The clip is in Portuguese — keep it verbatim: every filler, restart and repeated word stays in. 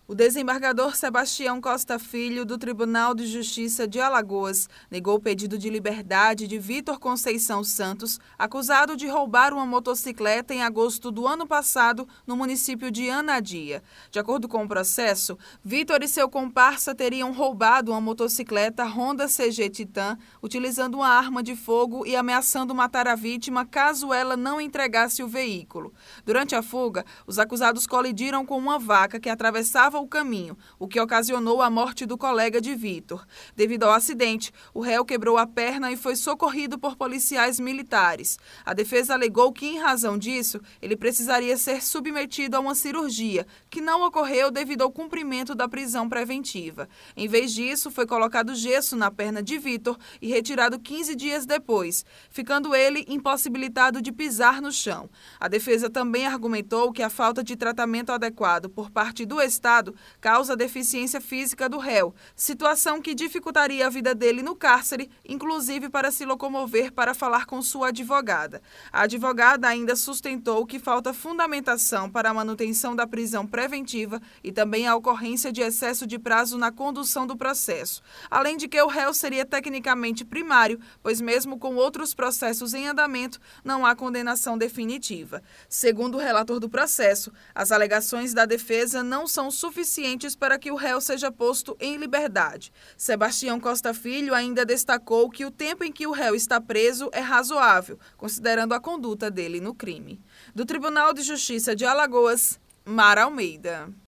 O desembargador Sebastião Costa Filho, do Tribunal de Justiça de Alagoas, negou o pedido de liberdade de Vitor Conceição Santos, acusado de roubar uma motocicleta em agosto do ano passado no município de Anadia. De acordo com o processo, Vitor e seu comparsa teriam roubado uma motocicleta Honda C G Titan, utilizando uma arma de fogo e ameaçando matar a vítima caso ela não entregasse o veículo. Durante a fuga, os acusados colidiram com uma vaca que atravessava o caminho, o que ocasionou a morte do colega de Vitor. Devido ao acidente, o réu quebrou a perna e foi socorrido por policiais militares. A defesa alegou que, em razão disso, ele precisaria ser submetido a uma cirurgia, que não ocorreu devido ao cumprimento da prisão preventiva. Em vez disso, foi colocado gesso na perna de Vitor e retirado quinze dias depois, ficando ele impossibilitado de pisar no chão. A defesa também argumentou que a falta de tratamento adequado por parte do Estado causa deficiência física do réu, situação que dificultaria a vida dele no cárcere, inclusive para se locomover para falar com sua advogada. A advogada ainda sustentou que falta fundamentação para a manutenção da prisão preventiva e também a ocorrência de excesso de prazo na condução do processo, além de que o réu seria tecnicamente primário, pois mesmo com outros processos em andamento, não há condenação definitiva. Segundo o relator do processo, as alegações da defesa não são suficientes para que o réu seja posto em liberdade. Sebastião Costa Filho ainda destacou que o tempo em que o réu está preso é razoável, considerando a conduta dele no crime. Do Tribunal de Justiça de Alagoas, Mara Almeida.